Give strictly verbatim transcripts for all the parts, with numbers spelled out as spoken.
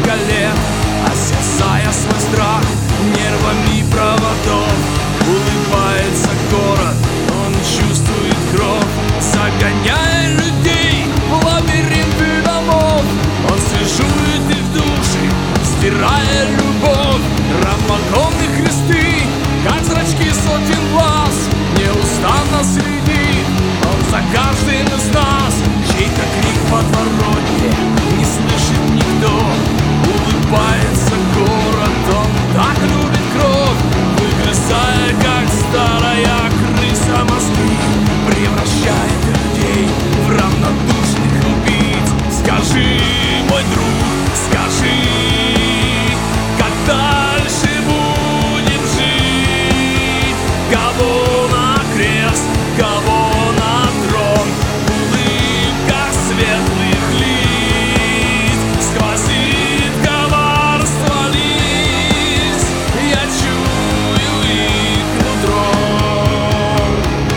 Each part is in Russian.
столько лет, осязая свой страх нервами проводов. Улыбается город, он чувствует кровь, загоняя людей в лабиринты домов. Он свежует их души, стирая любовь. Равноконные кресты, как зрачки сотен глаз, неустанно следит он за каждым из нас. Чей-то крик в подворотне не слышит никто. Улыбается город, он так любит кровь, выгрызая, как старая крыса, мозги, превращает людей в равнодушных убийц. Скажи, мой друг, скажи, как дальше будем жить? Кого на крест, кого на трон, в улыбках светлых лиц сквозит коварство лиц, я чую их нутром.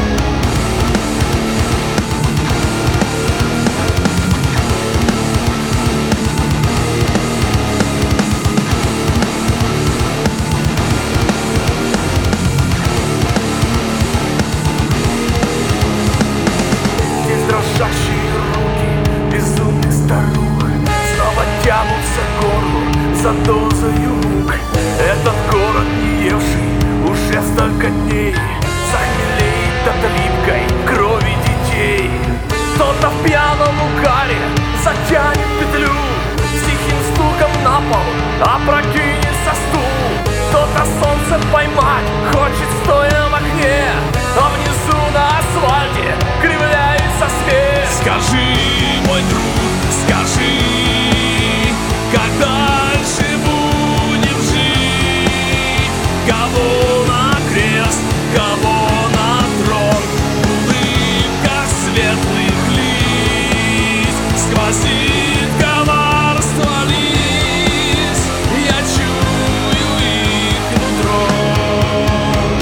Здесь дрожащие руки безумных старух снова тянутся к горлу за дозою мук. Этот город, не евший уже столько дней, захмелеет от липкой крови детей. Кто-то в пьяном угаре затянет петлю, с тихим стуком на пол опрокинется стул. Кто-то солнце поймать хочет, стоя в окне, а внизу на асфальте кривляется свет. Скажи, мой друг, скажи, как дальше будем жить? Кого на крест, кого на трон, в улыбках светлых лиц сквозит коварство лиц, я чую их нутром.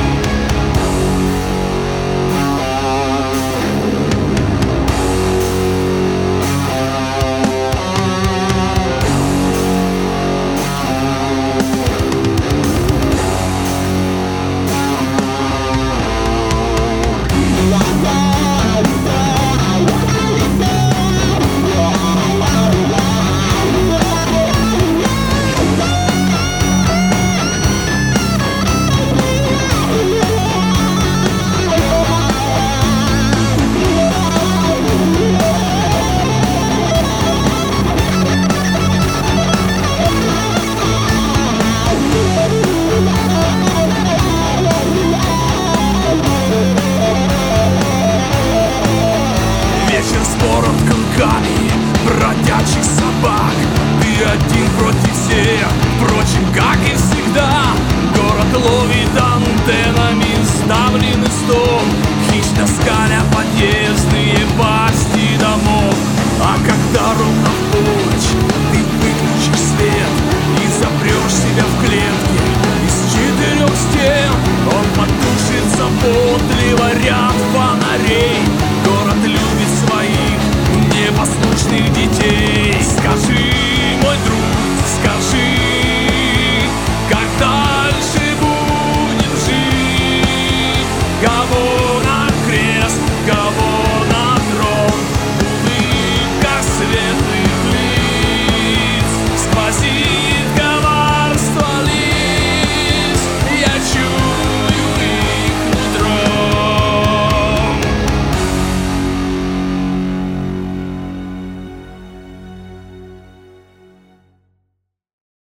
Вечер споров кругами бродячих собак. Ты один против всех, впрочем, как и всегда. Город ловит антеннами ставленный стол, хищно скаля